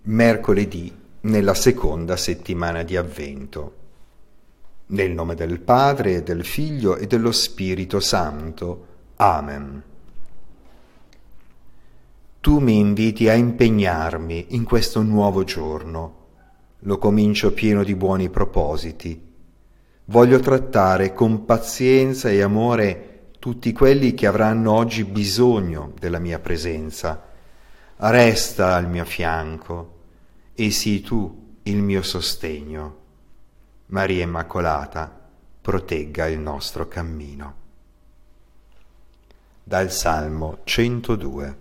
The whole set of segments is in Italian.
mercoledì nella seconda settimana di Avvento. Nel nome del Padre, del Figlio e dello Spirito Santo. Amen. Tu mi inviti a impegnarmi in questo nuovo giorno. Lo comincio pieno di buoni propositi. Voglio trattare con pazienza e amore tutti quelli che avranno oggi bisogno della mia presenza. Resta al mio fianco e sii tu il mio sostegno. Maria Immacolata, protegga il nostro cammino. Dal Salmo 102.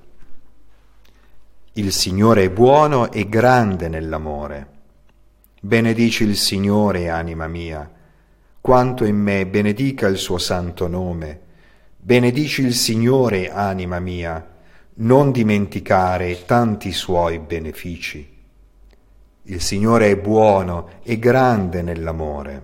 Il Signore è buono e grande nell'amore. Benedici il Signore, anima mia. Quanto in me benedica il suo santo nome. Benedici il Signore, anima mia. Non dimenticare tanti suoi benefici. Il Signore è buono e grande nell'amore.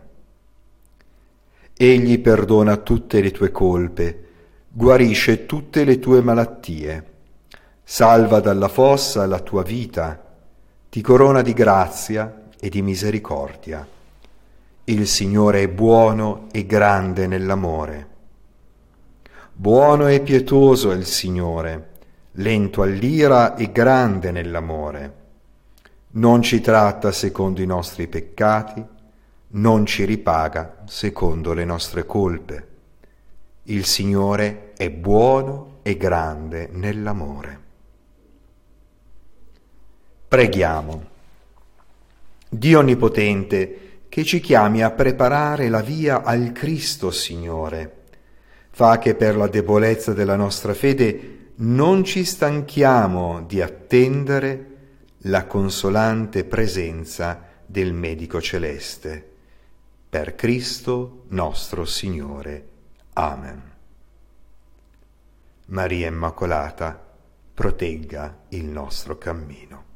Egli perdona tutte le tue colpe, guarisce tutte le tue malattie, salva dalla fossa la tua vita, ti corona di grazia e di misericordia. Il Signore è buono e grande nell'amore. Buono e pietoso è il Signore, lento all'ira e grande nell'amore. Non ci tratta secondo i nostri peccati, non ci ripaga secondo le nostre colpe. Il Signore è buono e grande nell'amore. Preghiamo. Dio Onnipotente, che ci chiami a preparare la via al Cristo Signore, fa che per la debolezza della nostra fede non ci stanchiamo di attendere la consolante presenza del Medico Celeste. Per Cristo nostro Signore. Amen. Maria Immacolata, protegga il nostro cammino.